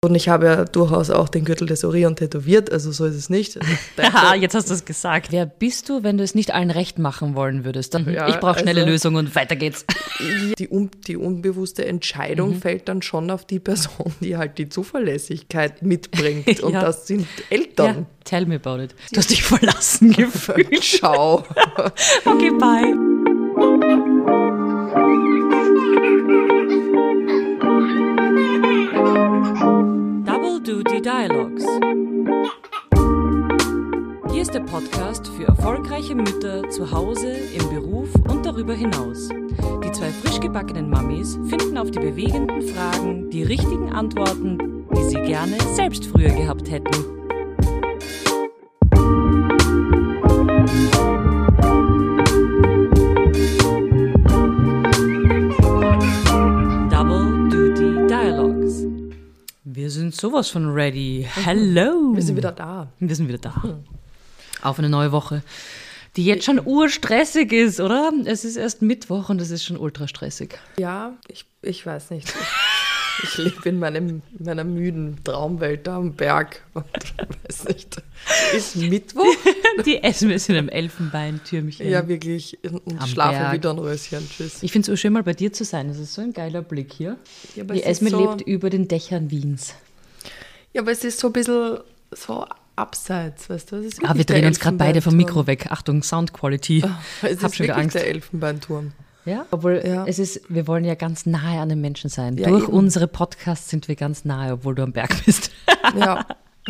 Und ich habe ja durchaus auch den Gürtel des Orion tätowiert, also so ist es nicht. Ja, jetzt hast du es gesagt. Wer bist du, wenn du es nicht allen recht machen wollen würdest? Dann, ich brauche schnelle Lösungen und weiter geht's. Die unbewusste Entscheidung fällt dann schon auf die Person, die halt die Zuverlässigkeit mitbringt. Und das sind Eltern. Ja, tell me about it. Du hast dich verlassen gefühlt. Ciao. Okay, bye. Double Duty Dialogues. Hier ist der Podcast für erfolgreiche Mütter zu Hause, im Beruf und darüber hinaus. Die zwei frisch gebackenen Mamis finden auf die bewegenden Fragen die richtigen Antworten, die sie gerne selbst früher gehabt hätten. Double Duty Dialogues. Wir sind sowas von ready. Hello. Wir sind wieder da. Wir sind wieder da. Auf eine neue Woche, die jetzt schon urstressig ist, oder? Es ist erst Mittwoch und es ist schon ultra stressig. Ja, ich weiß nicht. Ich lebe in meiner müden Traumwelt da am Berg und weiß nicht. Ist Mittwoch? Die essen wir in einem Elfenbeintürmchen. Ja, wirklich. Und am schlafen Berg. wie Dornröschen. Tschüss. Ich finde es so schön, mal bei dir zu sein. Das ist so ein geiler Blick hier. Ja, aber Die Esme lebt über den Dächern Wiens. Ja, aber es ist so ein bisschen so abseits, weißt du? Es ist Wir drehen uns gerade beide vom Mikro weg. Achtung, Sound Quality. Es Hab ist schon wieder wirklich Angst. der Elfenbeinturm. Ja, obwohl wir wollen ja ganz nahe an den Menschen sein. Ja, Durch eben. unsere Podcasts sind wir ganz nahe, obwohl du am Berg bist. Ja.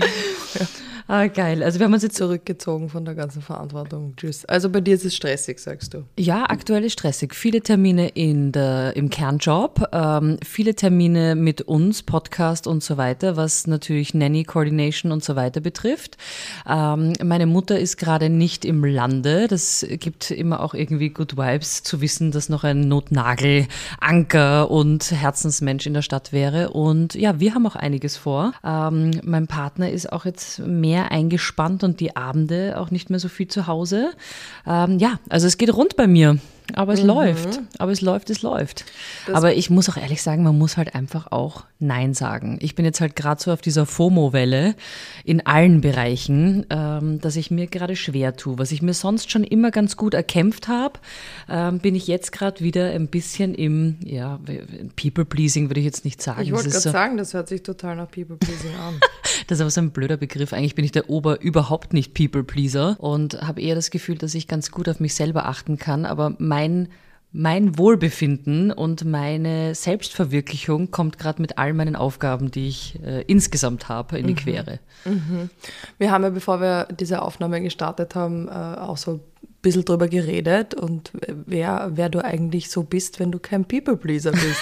Geil. Also wir haben uns jetzt Zurückgezogen von der ganzen Verantwortung. Tschüss. Also bei dir ist es stressig, sagst du. Ja, aktuell ist stressig. Viele Termine im Kernjob, viele Termine mit uns, Podcast und so weiter, was natürlich Nanny Coordination und so weiter betrifft. Meine Mutter ist gerade nicht im Lande. Das gibt immer auch irgendwie Good Vibes zu wissen, dass noch ein Notnagel, Anker und Herzensmensch in der Stadt wäre. Und ja, wir haben auch einiges vor. Mein Partner ist auch jetzt mehr eingespannt und die Abende auch nicht mehr so viel zu Hause. Also es geht rund bei mir. Aber es läuft. Es läuft. Aber ich muss auch ehrlich sagen, man muss halt einfach auch Nein sagen. Ich bin jetzt halt gerade so auf dieser FOMO-Welle in allen Bereichen, dass ich mir gerade schwer tue. Was ich mir sonst schon immer ganz gut erkämpft habe, bin ich jetzt gerade wieder ein bisschen im, People-Pleasing würde ich jetzt nicht sagen. Ich wollte gerade sagen, das hört sich total nach People-Pleasing an. Das ist aber so ein blöder Begriff. Eigentlich bin ich der überhaupt nicht People-Pleaser und habe eher das Gefühl, dass ich ganz gut auf mich selber achten kann, aber mein Wohlbefinden und meine Selbstverwirklichung kommt gerade mit all meinen Aufgaben, die ich insgesamt habe, in die Quere. Mhm. Wir haben ja, bevor wir diese Aufnahme gestartet haben, auch so ein bisschen drüber geredet und wer du eigentlich so bist, wenn du kein People-Pleaser bist.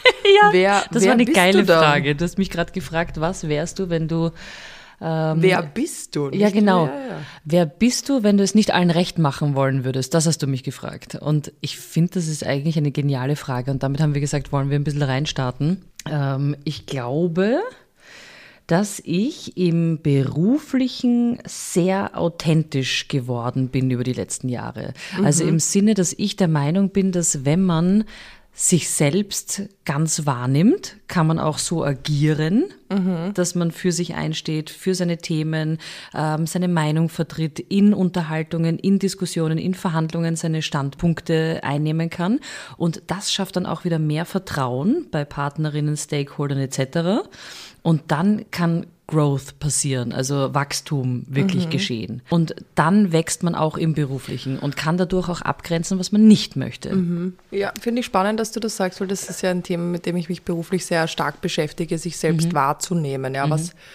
Das war eine geile Frage. Du hast mich gerade gefragt, was wärst du, wenn du... wer bist du? Ja, genau. Wer bist du, wenn du es nicht allen recht machen wollen würdest? Das hast du mich gefragt. Und ich finde, das ist eigentlich eine geniale Frage. Und damit haben wir gesagt, wollen wir ein bisschen reinstarten. Ich glaube, dass ich im Beruflichen sehr authentisch geworden bin über die letzten Jahre. Also im Sinne, dass ich der Meinung bin, dass wenn man sich selbst ganz wahrnimmt, kann man auch so agieren, dass man für sich einsteht, für seine Themen, seine Meinung vertritt, in Unterhaltungen, in Diskussionen, in Verhandlungen seine Standpunkte einnehmen kann. Und das schafft dann auch wieder mehr Vertrauen bei Partnerinnen, Stakeholdern etc. Und dann kann Growth passieren, also Wachstum wirklich geschehen. Und dann wächst man auch im Beruflichen und kann dadurch auch abgrenzen, was man nicht möchte. Ja, finde ich spannend, dass du das sagst, weil das ist ja ein Thema, mit dem ich mich beruflich sehr stark beschäftige, sich selbst wahrzunehmen. Ja,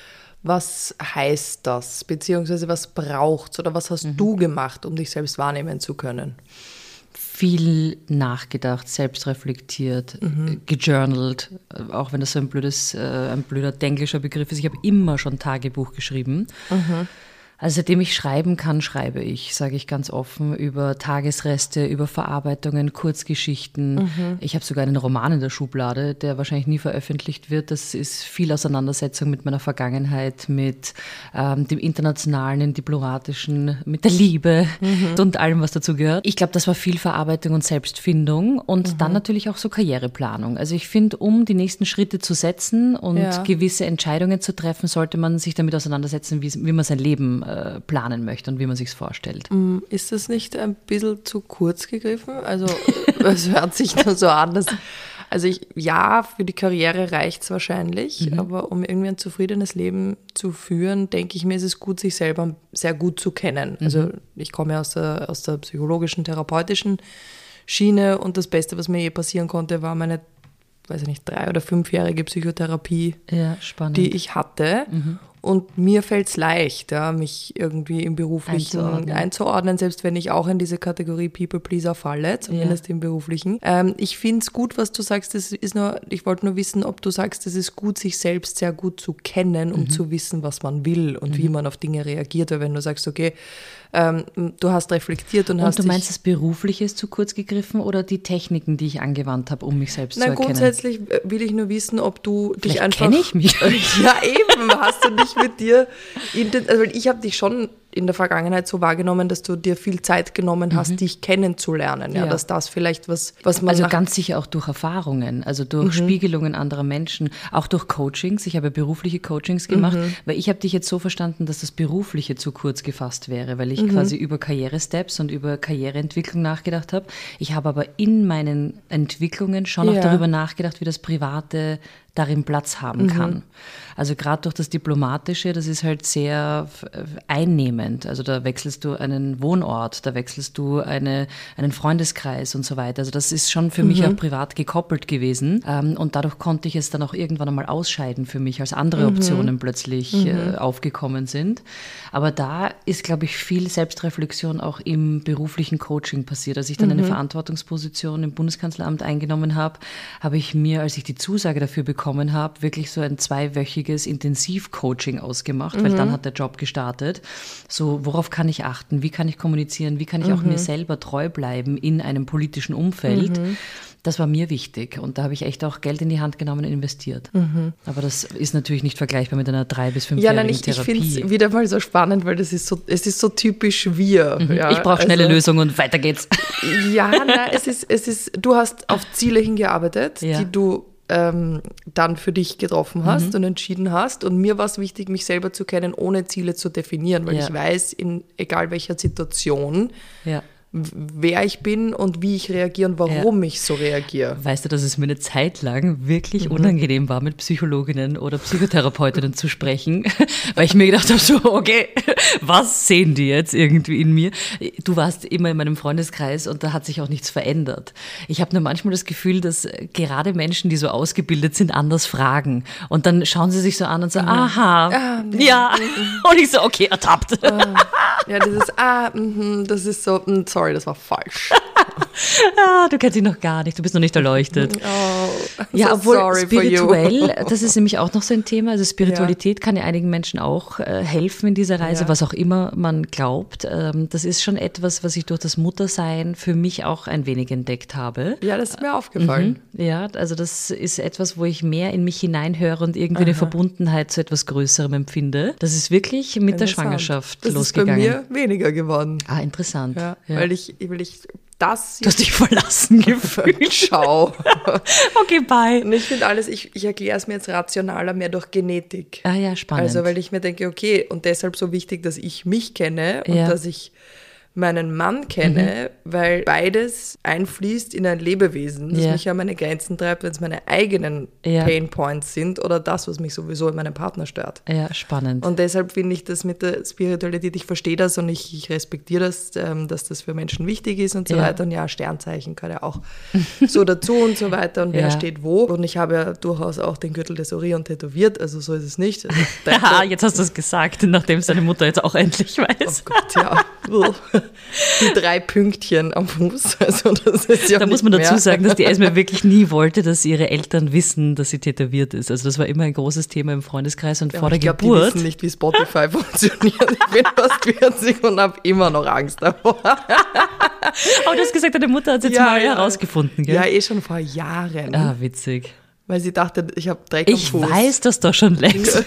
was heißt das? Beziehungsweise was braucht's oder was hast du gemacht, um dich selbst wahrnehmen zu können? Viel nachgedacht, selbst reflektiert, gejournalt, auch wenn das so ein blöder denglischer Begriff ist. Ich habe immer schon Tagebuch geschrieben. Also seitdem ich schreiben kann, schreibe ich, sage ich ganz offen, über Tagesreste, über Verarbeitungen, Kurzgeschichten. Ich habe sogar einen Roman in der Schublade, der wahrscheinlich nie veröffentlicht wird. Das ist viel Auseinandersetzung mit meiner Vergangenheit, mit dem internationalen, dem diplomatischen, mit der Liebe und allem, was dazu gehört. Ich glaube, das war viel Verarbeitung und Selbstfindung und dann natürlich auch so Karriereplanung. Also ich finde, um die nächsten Schritte zu setzen und gewisse Entscheidungen zu treffen, sollte man sich damit auseinandersetzen, wie man sein Leben planen möchte und wie man sich es vorstellt. Ist das nicht ein bisschen zu kurz gegriffen? Also es hört sich nur so an, dass, für die Karriere reicht es wahrscheinlich, aber um irgendwie ein zufriedenes Leben zu führen, denke ich mir, ist es gut, sich selber sehr gut zu kennen. Also ich komme ja aus der psychologischen, therapeutischen Schiene und das Beste, was mir je passieren konnte, war meine 3- oder 5-jährige Psychotherapie, die ich hatte. Und mir fällt es leicht, mich irgendwie im Beruflichen einzuordnen, selbst wenn ich auch in diese Kategorie People-Pleaser falle, zumindest im Beruflichen. Ich finde es gut, was du sagst. Ich wollte nur wissen, ob du sagst, es ist gut, sich selbst sehr gut zu kennen, um zu wissen, was man will und wie man auf Dinge reagiert. Weil wenn du sagst, okay, du hast reflektiert und hast du meinst, das Berufliche ist zu kurz gegriffen oder die Techniken, die ich angewandt habe, um mich selbst zu erkennen? Grundsätzlich will ich nur wissen, ob du dich einfach... kenne ich mich. Ja, eben. Hast du nicht mit dir... Also ich habe dich schon in der Vergangenheit so wahrgenommen, dass du dir viel Zeit genommen hast, dich kennenzulernen. Ja, dass das vielleicht was man... Also ganz sicher auch durch Erfahrungen, also durch Spiegelungen anderer Menschen, auch durch Coachings. Ich habe berufliche Coachings gemacht, weil ich habe dich jetzt so verstanden, dass das Berufliche zu kurz gefasst wäre, weil ich quasi über Karrieresteps und über Karriereentwicklung nachgedacht habe. Ich habe aber in meinen Entwicklungen schon auch darüber nachgedacht, wie das Private darin Platz haben kann. Also gerade durch das Diplomatische, das ist halt sehr einnehmend. Also da wechselst du einen Wohnort, da wechselst du einen Freundeskreis und so weiter. Also das ist schon für mich auch privat gekoppelt gewesen. Und dadurch konnte ich es dann auch irgendwann einmal ausscheiden für mich, als andere Optionen plötzlich aufgekommen sind. Aber da ist, glaube ich, viel Selbstreflexion auch im beruflichen Coaching passiert. Als ich dann eine Verantwortungsposition im Bundeskanzleramt eingenommen habe, habe ich mir, als ich die Zusage dafür bekommen habe, wirklich so ein 2-wöchiges Intensivcoaching ausgemacht, weil dann hat der Job gestartet. So, worauf kann ich achten? Wie kann ich kommunizieren? Wie kann ich auch mir selber treu bleiben in einem politischen Umfeld? Das war mir wichtig und da habe ich echt auch Geld in die Hand genommen und investiert. Aber das ist natürlich nicht vergleichbar mit einer 3- bis 5-jährigen Therapie. Ich finde es wieder mal so spannend, weil es ist so typisch wir. Ja, ich brauche schnelle Lösungen und weiter geht's. Ja, du hast auf Ziele hingearbeitet, die du dann für dich getroffen hast und entschieden hast. Und mir war es wichtig, mich selber zu kennen, ohne Ziele zu definieren, weil ich weiß, in egal welcher Situation, wer ich bin und wie ich reagiere und warum ich so reagiere. Weißt du, dass es mir eine Zeit lang wirklich unangenehm war, mit Psychologinnen oder Psychotherapeutinnen zu sprechen, weil ich mir gedacht habe, so, okay, was sehen die jetzt irgendwie in mir? Du warst immer in meinem Freundeskreis und da hat sich auch nichts verändert. Ich habe nur manchmal das Gefühl, dass gerade Menschen, die so ausgebildet sind, anders fragen. Und dann schauen sie sich so an und so, aha, ja. Und ich so, okay, ertappt. Ja, das ist so, sorry, das war falsch. Du kennst dich noch gar nicht, du bist noch nicht erleuchtet. Ja, obwohl spirituell, das ist nämlich auch noch so ein Thema, also Spiritualität kann ja einigen Menschen auch helfen in dieser Reise, was auch immer man glaubt. Das ist schon etwas, was ich durch das Muttersein für mich auch ein wenig entdeckt habe. Ja, das ist mir aufgefallen. Ja, also das ist etwas, wo ich mehr in mich hineinhöre und irgendwie eine Verbundenheit zu etwas Größerem empfinde. Das ist wirklich mit der Schwangerschaft losgegangen. Das ist bei mir weniger geworden. Ah, interessant. Ja. Weil ich das... Du hast dich verlassen gefühlt. Ciao. Okay, bye. Und ich finde alles, ich erkläre es mir jetzt rationaler, mehr durch Genetik. Ah ja, spannend. Also weil ich mir denke, okay, und deshalb so wichtig, dass ich mich kenne und dass ich meinen Mann kenne, weil beides einfließt in ein Lebewesen, das mich an meine Grenzen treibt, wenn es meine eigenen Painpoints sind oder das, was mich sowieso in meinem Partner stört. Ja, spannend. Und deshalb finde ich das mit der Spiritualität, ich verstehe das und ich respektiere das, dass das für Menschen wichtig ist und so weiter. Und ja, Sternzeichen gehört ja auch so dazu und so weiter und wer steht wo. Und ich habe ja durchaus auch den Gürtel des Orion tätowiert, also so ist es nicht. Also jetzt hast du es gesagt, nachdem es deine Mutter jetzt auch endlich weiß. Oh Gott, ja. Die 3 Pünktchen am Fuß. Also das ist ja da muss man dazu sagen, dass die Esme wirklich nie wollte, dass ihre Eltern wissen, dass sie tätowiert ist. Also das war immer ein großes Thema im Freundeskreis und vor der Geburt. Die wissen nicht, wie Spotify funktioniert. Ich bin fast 40 und habe immer noch Angst davor. Aber du hast gesagt, deine Mutter hat es jetzt mal herausgefunden, gell? Ja, schon vor Jahren. Ah, witzig. Weil sie dachte, ich habe Dreck am Fuß. Ich weiß das doch schon längst.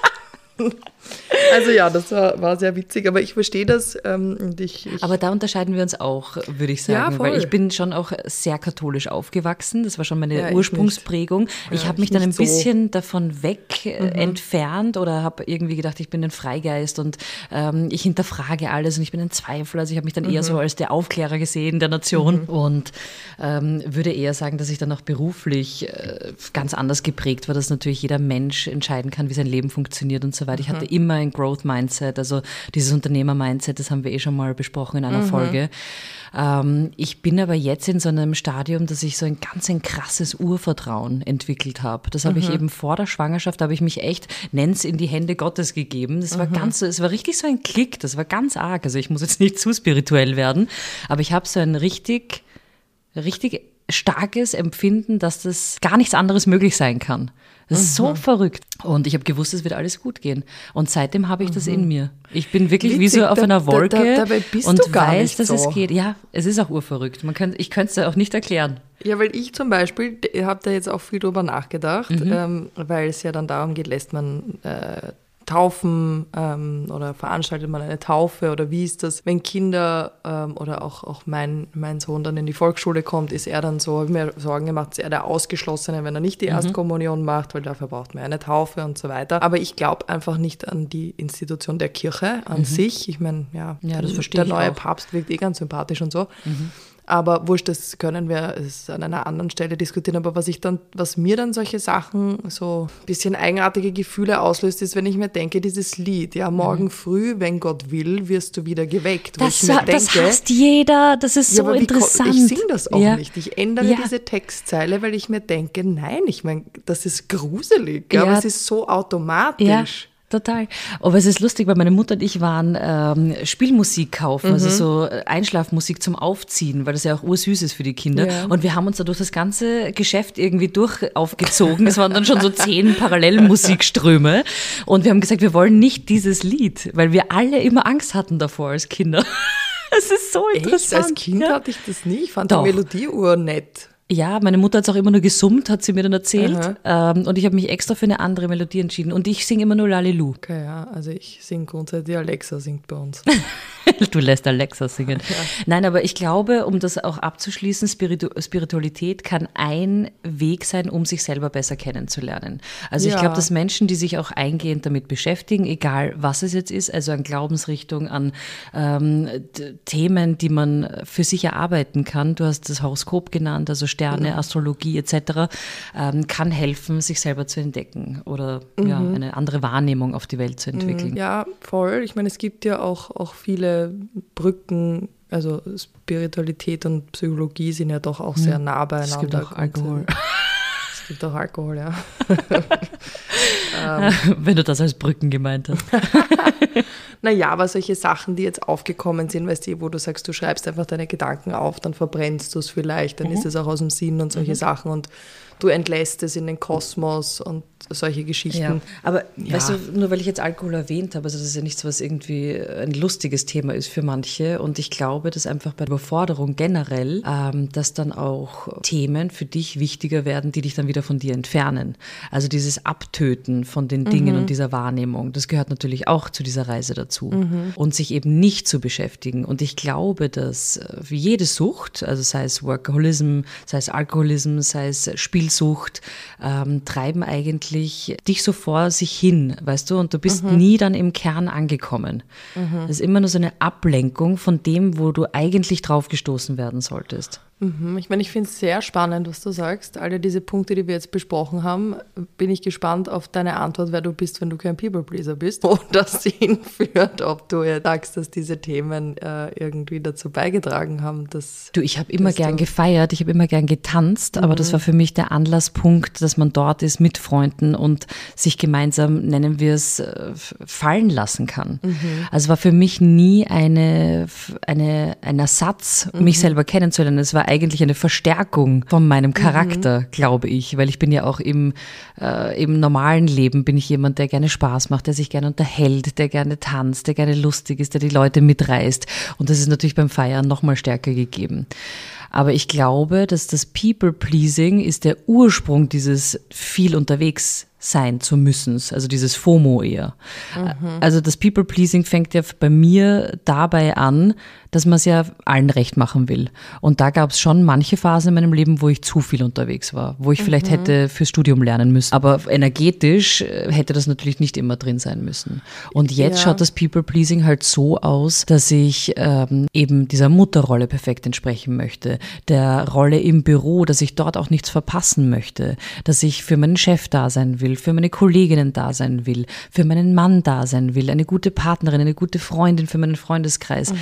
Also ja, das war sehr witzig, aber ich verstehe das. Aber da unterscheiden wir uns auch, würde ich sagen, weil ich bin schon auch sehr katholisch aufgewachsen. Das war schon meine Ursprungsprägung. Ich habe mich dann ein bisschen davon weg entfernt oder habe irgendwie gedacht, ich bin ein Freigeist und ich hinterfrage alles und ich bin ein Zweifler. Also ich habe mich dann eher so als der Aufklärer gesehen der Nation und würde eher sagen, dass ich dann auch beruflich ganz anders geprägt war, dass natürlich jeder Mensch entscheiden kann, wie sein Leben funktioniert und so weiter. Ich hatte immer ein Growth-Mindset, also dieses Unternehmer-Mindset, das haben wir schon mal besprochen in einer Folge. Ich bin aber jetzt in so einem Stadium, dass ich so ein krasses Urvertrauen entwickelt habe. Das habe ich eben vor der Schwangerschaft, da habe ich mich echt, nenn's in die Hände Gottes gegeben. Das war es war richtig so ein Klick, das war ganz arg. Also ich muss jetzt nicht zu spirituell werden, aber ich habe so ein richtig starkes Empfinden, dass das gar nichts anderes möglich sein kann. Das ist so verrückt. Und ich habe gewusst, es wird alles gut gehen. Und seitdem habe ich das in mir. Ich bin wirklich wie so auf einer Wolke dabei bist und du gar weiß, nicht dass so. es geht. Ja, es ist auch urverrückt. Ich könnte es ja auch nicht erklären. Ja, weil ich zum Beispiel, habe da jetzt auch viel drüber nachgedacht, weil es ja dann darum geht, lässt man taufen oder veranstaltet man eine Taufe oder wie ist das, wenn Kinder oder auch mein Sohn dann in die Volksschule kommt, ist er dann so, habe ich mir Sorgen gemacht, ist er der Ausgeschlossene, wenn er nicht die Erstkommunion macht, weil dafür braucht man eine Taufe und so weiter. Aber ich glaube einfach nicht an die Institution der Kirche an sich. Ich meine, das verstehe der neue auch. Papst wirkt ganz sympathisch und so. Aber wurscht, das können wir an einer anderen Stelle diskutieren. Aber was mir dann solche Sachen, so ein bisschen eigenartige Gefühle auslöst, ist, wenn ich mir denke, dieses Lied, morgen früh, wenn Gott will, wirst du wieder geweckt. Das hasst jeder, das ist so interessant. Ich singe das auch nicht. Ich ändere diese Textzeile, weil ich mir denke, nein, ich meine, das ist gruselig, aber es ist so automatisch. Ja. Total. Aber es ist lustig, weil meine Mutter und ich waren Spielmusik kaufen, also so Einschlafmusik zum Aufziehen, weil das ja auch ursüß ist für die Kinder. Ja. Und wir haben uns da durch das ganze Geschäft irgendwie aufgezogen. Es waren dann schon so 10 Parallelmusikströme. Und wir haben gesagt, wir wollen nicht dieses Lied, weil wir alle immer Angst hatten davor als Kinder. Das ist so interessant. Echt? Als Kind hatte ich das nie. Ich fand die Melodie nett. Ja, meine Mutter hat es auch immer nur gesummt, hat sie mir dann erzählt. Und ich habe mich extra für eine andere Melodie entschieden. Und ich singe immer nur Lalelu. Okay, ja, also ich singe grundsätzlich, Alexa singt bei uns. Du lässt Alexa singen. Ja. Nein, aber ich glaube, um das auch abzuschließen, Spiritualität kann ein Weg sein, um sich selber besser kennenzulernen. Also ich glaube, dass Menschen, die sich auch eingehend damit beschäftigen, egal was es jetzt ist, also an Glaubensrichtung, an Themen, die man für sich erarbeiten kann, du hast das Horoskop genannt, also Sterne, Astrologie etc., kann helfen, sich selber zu entdecken oder eine andere Wahrnehmung auf die Welt zu entwickeln. Ja, voll. Ich meine, es gibt ja auch viele Brücken, also Spiritualität und Psychologie sind ja doch auch sehr nah beieinander. Es gibt auch Alkohol. Es gibt auch Alkohol, ja. Wenn du das als Brücken gemeint hast. Naja, aber solche Sachen, die jetzt aufgekommen sind, weißt du, wo du sagst, du schreibst einfach deine Gedanken auf, dann verbrennst du es vielleicht, dann ist es auch aus dem Sinn und solche Sachen und du entlässt es in den Kosmos und solche Geschichten. Ja. Aber weißt du, nur weil ich jetzt Alkohol erwähnt habe, also das ist ja nichts, was irgendwie ein lustiges Thema ist für manche und ich glaube, dass einfach bei der Überforderung generell, dass dann auch Themen für dich wichtiger werden, die dich dann wieder von dir entfernen. Also dieses Abtöten von den Dingen und dieser Wahrnehmung, das gehört natürlich auch zu dieser Reise dazu. Und sich eben nicht zu beschäftigen. Und ich glaube, dass wie jede Sucht, also sei es Workaholism, sei es Alkoholism, sei es Spielsucht, treiben eigentlich dich so vor sich hin, weißt du, und du bist nie dann im Kern angekommen. Das ist immer nur so eine Ablenkung von dem, wo du eigentlich drauf gestoßen werden solltest. Ich meine, ich finde es sehr spannend, was du sagst. Alle diese Punkte, die wir jetzt besprochen haben, bin ich gespannt auf deine Antwort, wer du bist, wenn du kein People-Pleaser bist. Wo das hinführt, ob du ja sagst, dass diese Themen irgendwie dazu beigetragen haben. Ich habe immer gern gefeiert, ich habe immer gern getanzt, aber das war für mich der Anlasspunkt, dass man dort ist mit Freunden und sich gemeinsam, nennen wir es, fallen lassen kann. Also war für mich nie ein Ersatz, mich selber kennenzulernen. Es war eigentlich eine Verstärkung von meinem Charakter, glaube ich, weil ich bin ja auch im normalen Leben bin ich jemand, der gerne Spaß macht, der sich gerne unterhält, der gerne tanzt, der gerne lustig ist, der die Leute mitreißt. Und das ist natürlich beim Feiern noch mal stärker gegeben. Aber ich glaube, dass das People-Pleasing ist der Ursprung dieses viel unterwegs sein zu müssen, also dieses FOMO eher. Also das People-Pleasing fängt ja bei mir dabei an, dass man es ja allen recht machen will. Und da gab es schon manche Phasen in meinem Leben, wo ich zu viel unterwegs war, wo ich vielleicht hätte fürs Studium lernen müssen. Aber energetisch hätte das natürlich nicht immer drin sein müssen. Und jetzt schaut das People-Pleasing halt so aus, dass ich eben dieser Mutterrolle perfekt entsprechen möchte, der Rolle im Büro, dass ich dort auch nichts verpassen möchte, dass ich für meinen Chef da sein will, für meine Kolleginnen da sein will, für meinen Mann da sein will, eine gute Partnerin, eine gute Freundin für meinen Freundeskreis.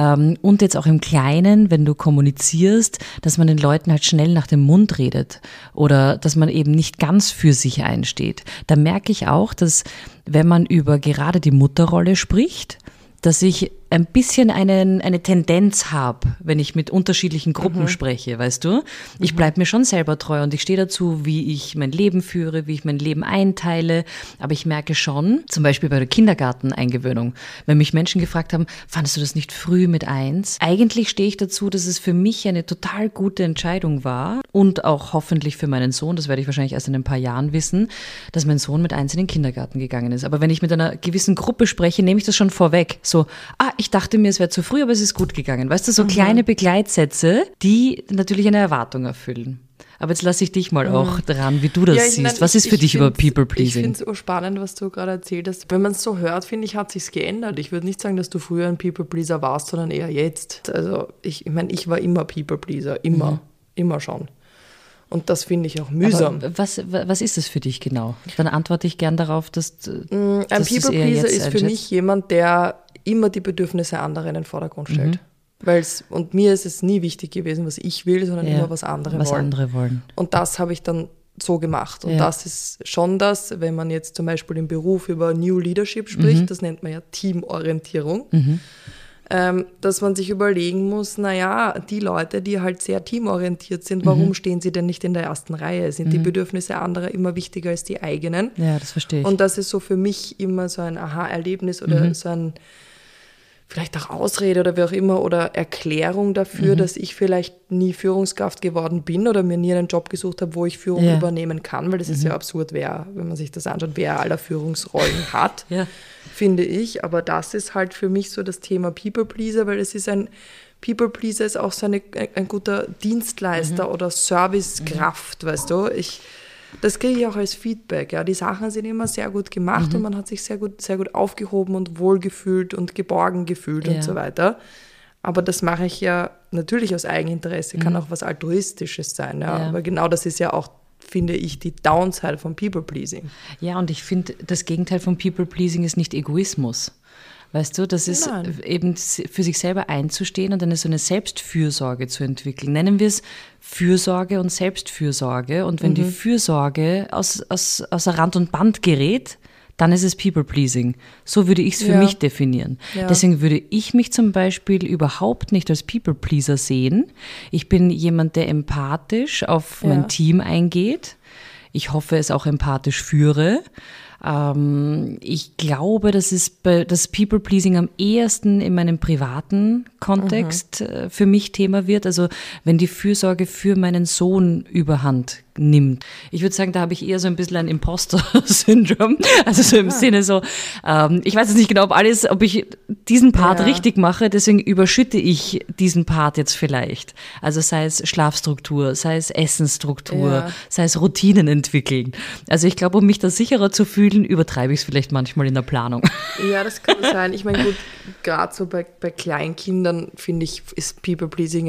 Und jetzt auch im Kleinen, wenn du kommunizierst, dass man den Leuten halt schnell nach dem Mund redet oder dass man eben nicht ganz für sich einsteht. Da merke ich auch, dass wenn man über gerade die Mutterrolle spricht, dass ich ein bisschen eine Tendenz habe, wenn ich mit unterschiedlichen Gruppen spreche, weißt du? Ich bleibe mir schon selber treu und ich stehe dazu, wie ich mein Leben führe, wie ich mein Leben einteile. Aber ich merke schon, zum Beispiel bei der Kindergarteneingewöhnung, wenn mich Menschen gefragt haben, fandest du das nicht früh mit 1? Eigentlich stehe ich dazu, dass es für mich eine total gute Entscheidung war und auch hoffentlich für meinen Sohn, das werde ich wahrscheinlich erst in ein paar Jahren wissen, dass mein Sohn mit 1 in den Kindergarten gegangen ist. Aber wenn ich mit einer gewissen Gruppe spreche, nehme ich das schon vorweg. So, ich dachte mir, es wäre zu früh, aber es ist gut gegangen. Weißt du, so kleine Begleitsätze, die natürlich eine Erwartung erfüllen. Aber jetzt lasse ich dich mal auch dran, wie du das siehst. Was ist für dich über People-Pleasing? Ich finde es so spannend, was du gerade erzählt hast. Wenn man es so hört, finde ich, hat sich's geändert. Ich würde nicht sagen, dass du früher ein People-Pleaser warst, sondern eher jetzt. Also ich meine, ich war immer People-Pleaser. Immer schon. Und das finde ich auch mühsam. Aber was ist das für dich genau? Dann antworte ich gern darauf, dass ein People-Pleaser ist für mich jemand, der immer die Bedürfnisse anderer in den Vordergrund stellt. Und mir ist es nie wichtig gewesen, was ich will, sondern immer was andere wollen. Und das habe ich dann so gemacht. Und das ist schon das, wenn man jetzt zum Beispiel im Beruf über New Leadership spricht, das nennt man ja Teamorientierung, dass man sich überlegen muss, die Leute, die halt sehr teamorientiert sind, warum stehen sie denn nicht in der ersten Reihe? Sind die Bedürfnisse anderer immer wichtiger als die eigenen? Ja, das verstehe ich. Und das ist so für mich immer so ein Aha-Erlebnis oder so ein vielleicht auch Ausrede oder wie auch immer oder Erklärung dafür, dass ich vielleicht nie Führungskraft geworden bin oder mir nie einen Job gesucht habe, wo ich Führung übernehmen kann, weil das ist ja absurd, wenn man sich das anschaut, wer aller Führungsrollen hat, finde ich. Aber das ist halt für mich so das Thema People-Pleaser, weil es ist People-Pleaser ist auch so ein guter Dienstleister oder Servicekraft, weißt du. Das kriege ich auch als Feedback. Ja. Die Sachen sind immer sehr gut gemacht und man hat sich sehr gut aufgehoben und wohlgefühlt und geborgen gefühlt und so weiter. Aber das mache ich ja natürlich aus Eigeninteresse, kann auch was Altruistisches sein. Ja. Aber genau das ist ja auch, finde ich, die Downside von People-Pleasing. Ja, und ich finde, das Gegenteil von People-Pleasing ist nicht Egoismus. Weißt du, das ist eben für sich selber einzustehen und dann so eine Selbstfürsorge zu entwickeln. Nennen wir es Fürsorge und Selbstfürsorge. Und wenn die Fürsorge außer Rand und Band gerät, dann ist es People-Pleasing. So würde ich es für mich definieren. Ja. Deswegen würde ich mich zum Beispiel überhaupt nicht als People-Pleaser sehen. Ich bin jemand, der empathisch auf mein Team eingeht. Ich hoffe, es auch empathisch führe. Ich glaube, dass das People-Pleasing am ehesten in meinem privaten Kontext für mich Thema wird. Also wenn die Fürsorge für meinen Sohn überhand nimmt. Ich würde sagen, da habe ich eher so ein bisschen ein Imposter-Syndrom. Also so im Sinne so, ich weiß jetzt nicht genau, ob ich diesen Part richtig mache, deswegen überschütte ich diesen Part jetzt vielleicht. Also sei es Schlafstruktur, sei es Essensstruktur, sei es Routinen entwickeln. Also ich glaube, um mich da sicherer zu fühlen, übertreibe ich es vielleicht manchmal in der Planung. Ja, das kann sein. Ich meine, gut, gerade so bei Kleinkindern, finde ich, ist People-Pleasing jetzt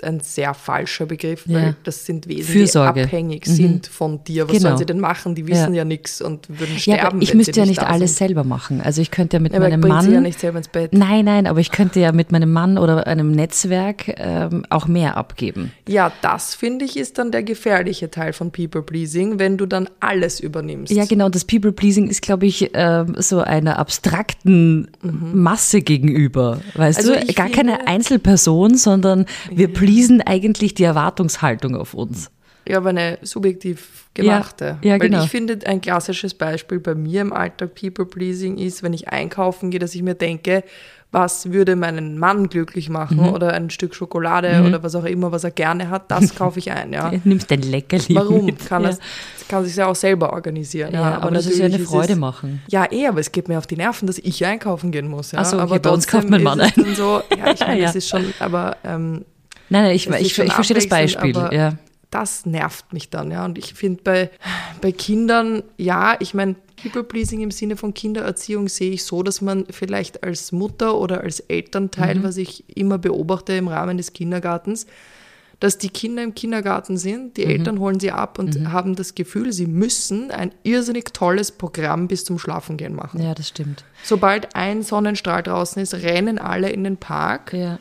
ist ein sehr falscher Begriff, weil das sind Wesen, Fürsorge. die abhängig sind von dir. Was sollen sie denn machen? Die wissen ja nichts und würden sterben. Aber ich müsste ja nicht alles selber machen. Also ich könnte ja mit meinem Mann... Sie ja nicht selber ins Bett. Nein, aber ich könnte ja mit meinem Mann oder einem Netzwerk auch mehr abgeben. Ja, das finde ich ist dann der gefährliche Teil von People-Pleasing, wenn du dann alles übernimmst. Ja, genau. Das People-Pleasing ist, glaube ich, so einer abstrakten Masse gegenüber. Weißt Also du? Gar keine Einzelperson, sondern wir pleasen eigentlich die Erwartungshaltung auf uns. Ja, aber eine subjektiv gemachte. Ja, Weil genau. ich finde, ein klassisches Beispiel bei mir im Alltag People-Pleasing ist, wenn ich einkaufen gehe, dass ich mir denke, was würde meinen Mann glücklich machen oder ein Stück Schokolade oder was auch immer, was er gerne hat, das kaufe ich ein. Ja. Du nimmst dein Leckerli Warum? mit. Kann sich ja auch selber organisieren. Ja, aber das ist ja eine Freude machen. Ja, aber es geht mir auf die Nerven, dass ich einkaufen gehen muss. Ja. Ach so, okay, aber bei uns kauft mein Mann ein. So, ja, ich meine, das ist schon, aber Nein, ich verstehe das Beispiel. Ja. Das nervt mich dann, ja. Und ich finde bei Kindern, ja, ich meine, People-Pleasing im Sinne von Kindererziehung sehe ich so, dass man vielleicht als Mutter oder als Elternteil, was ich immer beobachte im Rahmen des Kindergartens, dass die Kinder im Kindergarten sind, die Eltern holen sie ab und haben das Gefühl, sie müssen ein irrsinnig tolles Programm bis zum Schlafengehen machen. Ja, das stimmt. Sobald ein Sonnenstrahl draußen ist, rennen alle in den Park. Ja.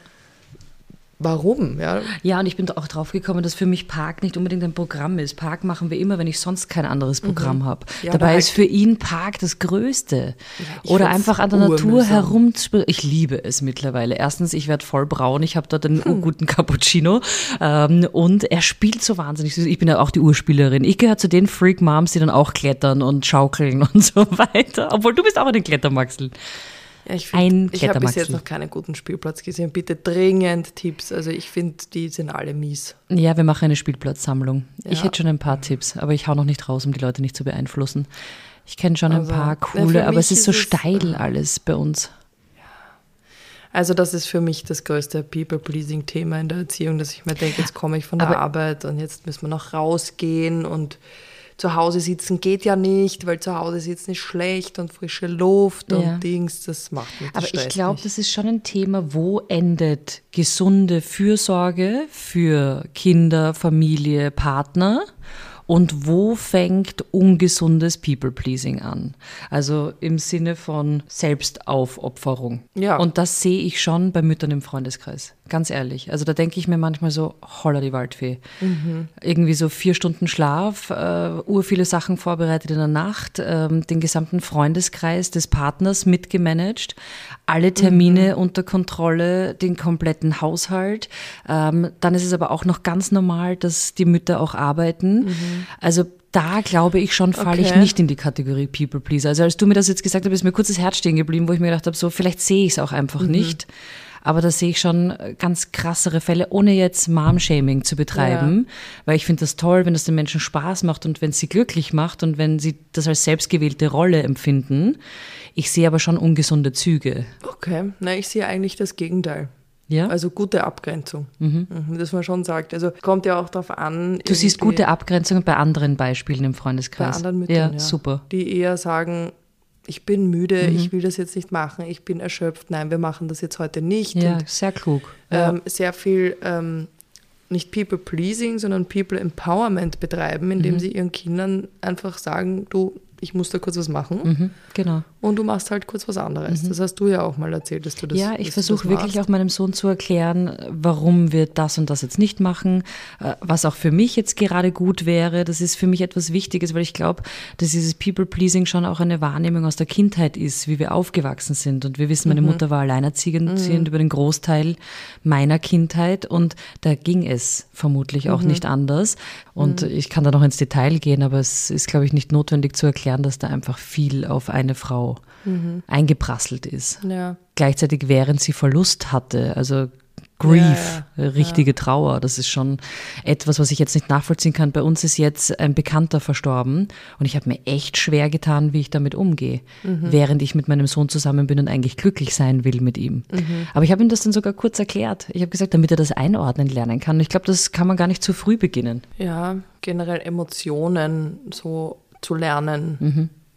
Warum? Ja, und ich bin auch drauf gekommen, dass für mich Park nicht unbedingt ein Programm ist. Park machen wir immer, wenn ich sonst kein anderes Programm habe. Ja, Dabei ist für ihn Park das Größte. Ich Oder find's einfach an der Natur urmühsam. herumzuspielen. Ich liebe es mittlerweile. Erstens, ich werde voll braun. Ich habe dort einen guten Cappuccino. Und er spielt so wahnsinnig süß. Ich bin ja auch die Urspielerin. Ich gehöre zu den Freak-Moms, die dann auch klettern und schaukeln und so weiter. Obwohl, du bist auch eine Klettermaxel. Ja, ich habe bis jetzt noch keinen guten Spielplatz gesehen. Bitte dringend Tipps. Also ich finde, die sind alle mies. Ja, wir machen eine Spielplatzsammlung. Ja. Ich hätte schon ein paar Tipps, aber ich hau noch nicht raus, um die Leute nicht zu beeinflussen. Ich kenne schon ein paar für coole, aber mich es ist so ist es, steil alles bei uns. Also das ist für mich das größte People-Pleasing-Thema in der Erziehung, dass ich mir denke, jetzt komme ich von der Arbeit und jetzt müssen wir noch rausgehen und zu Hause sitzen geht ja nicht, weil zu Hause sitzen ist schlecht und frische Luft und Dings, das macht mich Aber ich glaube, das ist schon ein Thema, wo endet gesunde Fürsorge für Kinder, Familie, Partner und wo fängt ungesundes People-Pleasing an? Also im Sinne von Selbstaufopferung. Ja. Und das sehe ich schon bei Müttern im Freundeskreis. Ganz ehrlich. Also da denke ich mir manchmal so, holla die Waldfee. Irgendwie so 4 Stunden Schlaf, urviele Sachen vorbereitet in der Nacht, den gesamten Freundeskreis des Partners mitgemanagt, alle Termine unter Kontrolle, den kompletten Haushalt. Dann ist es aber auch noch ganz normal, dass die Mütter auch arbeiten. Also da glaube ich schon, falle ich nicht in die Kategorie People Pleaser. Also als du mir das jetzt gesagt hast, ist mir kurz das Herz stehen geblieben, wo ich mir gedacht habe, so vielleicht sehe ich es auch einfach nicht. Aber da sehe ich schon ganz krassere Fälle, ohne jetzt Mom-Shaming zu betreiben, weil ich finde das toll, wenn das den Menschen Spaß macht und wenn es sie glücklich macht und wenn sie das als selbstgewählte Rolle empfinden. Ich sehe aber schon ungesunde Züge. Okay, na, ich sehe eigentlich das Gegenteil. Ja? Also gute Abgrenzung, dass man schon sagt. Also kommt ja auch darauf an. Du siehst gute Abgrenzungen bei anderen Beispielen im Freundeskreis. Bei anderen Müttern, ja. Super. Die eher sagen, ich bin müde, ich will das jetzt nicht machen, ich bin erschöpft, nein, wir machen das jetzt heute nicht. Ja, und, sehr klug. Sehr viel nicht People-Pleasing, sondern People-Empowerment betreiben, indem sie ihren Kindern einfach sagen, du, ich muss da kurz was machen. Genau. Und du machst halt kurz was anderes. Das hast du ja auch mal erzählt, dass du das Ja, ich versuche wirklich auch meinem Sohn zu erklären, warum wir das und das jetzt nicht machen, was auch für mich jetzt gerade gut wäre. Das ist für mich etwas Wichtiges, weil ich glaube, dass dieses People-Pleasing schon auch eine Wahrnehmung aus der Kindheit ist, wie wir aufgewachsen sind. Und wir wissen, meine Mutter war alleinerziehend über den Großteil meiner Kindheit und da ging es vermutlich auch nicht anders. Und ich kann da noch ins Detail gehen, aber es ist, glaube ich, nicht notwendig zu erklären, dass da einfach viel auf eine Frau eingeprasselt ist. Ja. Gleichzeitig, während sie Verlust hatte, also Grief, richtige Trauer, das ist schon etwas, was ich jetzt nicht nachvollziehen kann. Bei uns ist jetzt ein Bekannter verstorben und ich habe mir echt schwer getan, wie ich damit umgehe, während ich mit meinem Sohn zusammen bin und eigentlich glücklich sein will mit ihm. Aber ich habe ihm das dann sogar kurz erklärt. Ich habe gesagt, damit er das einordnen lernen kann. Ich glaube, das kann man gar nicht zu früh beginnen. Ja, generell Emotionen so zu lernen,